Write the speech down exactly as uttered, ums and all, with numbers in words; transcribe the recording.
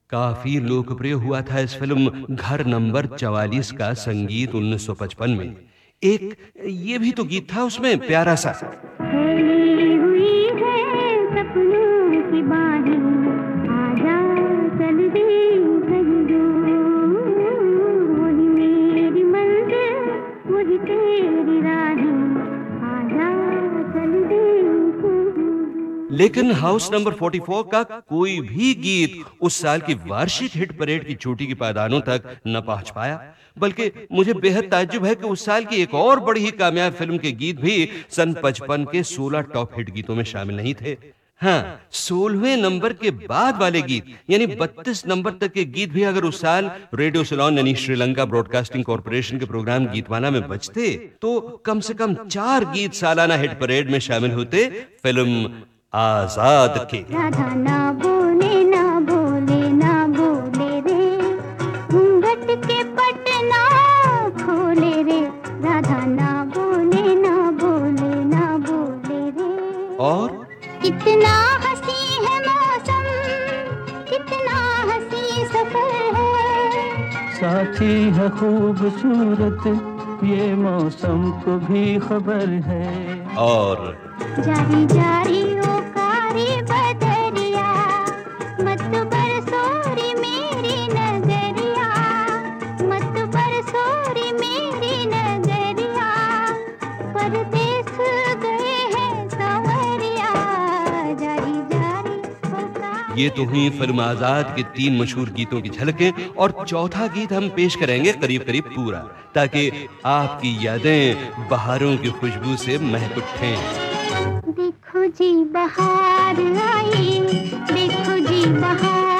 काफी लोकप्रिय हुआ था इस फिल्म घर नंबर चवालीस का संगीत उन्नीस सौ पचपन में। एक ये भी तो गीत था उसमें प्यारा सा, फैली हुई है सपनों की बाहें, आजा चल दे कहीं दूर, वही मेरी मंजिल वही तेरी राहें, आजा चल दे कहीं। लेकिन हाउस नंबर चौवालीस का कोई भी गीत उस साल की वार्षिक हिट परेड की चोटी की पायदानों तक न पहुंच पाया। बल्कि मुझे बेहद ताज्जुब है कि उस साल की एक और बड़ी ही कामयाब फिल्म के गीत भी सन पचपन के सोलह टॉप हिट गीतों में शामिल नहीं थे। हाँ, सोलहवें नंबर के बाद वाले गीत यानी बत्तीस नंबर तक के गीत भी अगर उस साल रेडियो सिलोन यानी श्रीलंका ब्रॉडकास्टिंग कॉर्पोरेशन के प्रोग्राम गीतमाला में बजते तो कम से कम चार गीत सालाना हिट परेड में शामिल होते फिल्म आजाद के। राधा ना बोले ना बोले ना बोले रे, घूंघट के पट ना खोले रे, राधा ना बोले ना बोले ना बोले रे। और कितना हंसी है मौसम, कितना हंसी सफर है, साथी है खूबसूरत ये मौसम को भी खबर है। और जारी जारी ओ कारी बदरिया, मत बरसोरी मेरी नजरिया, मत बरसोरी मेरी नजरिया, परदेस गए हैं सांवरिया, जारी जारी ओ कारी। ये तो हुई फिल्म आजाद के तीन मशहूर गीतों की झलकें और चौथा गीत हम पेश करेंगे करीब करीब पूरा, ताकि आपकी यादें बहारों की खुशबू से महक उठें। देखो जी बहार आई, देखो जी बहार